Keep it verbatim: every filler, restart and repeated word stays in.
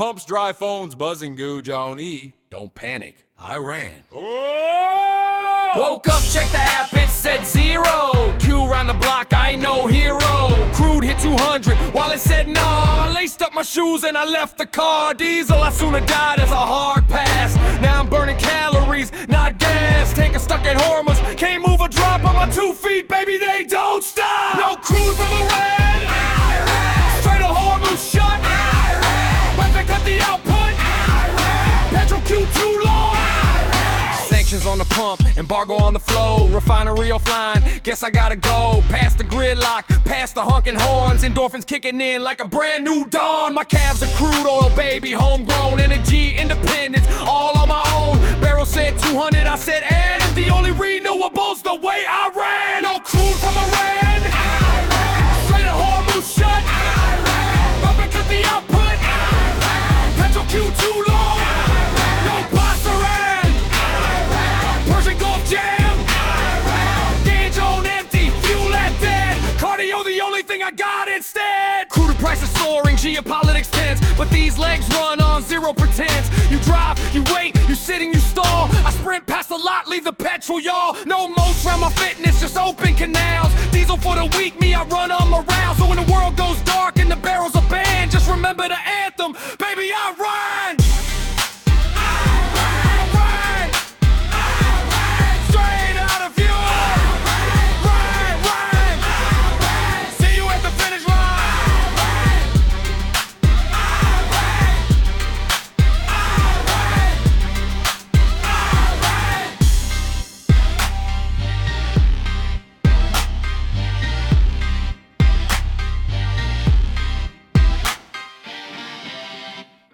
pumps, dry phones, buzzing goo, John E. Don't panic, I ran. Woke up, check the app, it said zero. Q round the block, I ain't no hero. Crude hit two hundred, while it said nah. I laced up my shoes and I left the car. Diesel, I sooner died as a hard pass. Now I'm burning calories, not gas. Tanker stuck at Hormuz, can't move a drop on my two feet, baby, they don't stop. No cruise from Iran, straight to Hormuz shut. Weapon cut the output, petrol Q too long. Sanctions on the pump, embargo on the flow. Refinery offline, guess I gotta go. Past the gridlock, past the honking horns. Endorphins kicking in like a brand new dawn. My calves are crude oil, baby, homegrown. Energy, independence, all on my own. Barrel said two hundred, I said and the only renewables the way I ran. No crude from Iran, straight to Hormuz shut. Rubber cut the output, petrol Q too long. No Basran, Persian Gulf jam. Gauge on empty, fuel at dead. Cardio the only thing I got instead. Crude prices soaring, geopolitics tense, but these legs run on zero pretense. You drive, you wait, you sitting, you stall. I sprint past the lot, leave the petrol, y'all. No moats around my fitness, just open canals. Diesel for the weak, me, I run them around. So when the world goes dark and the barrels are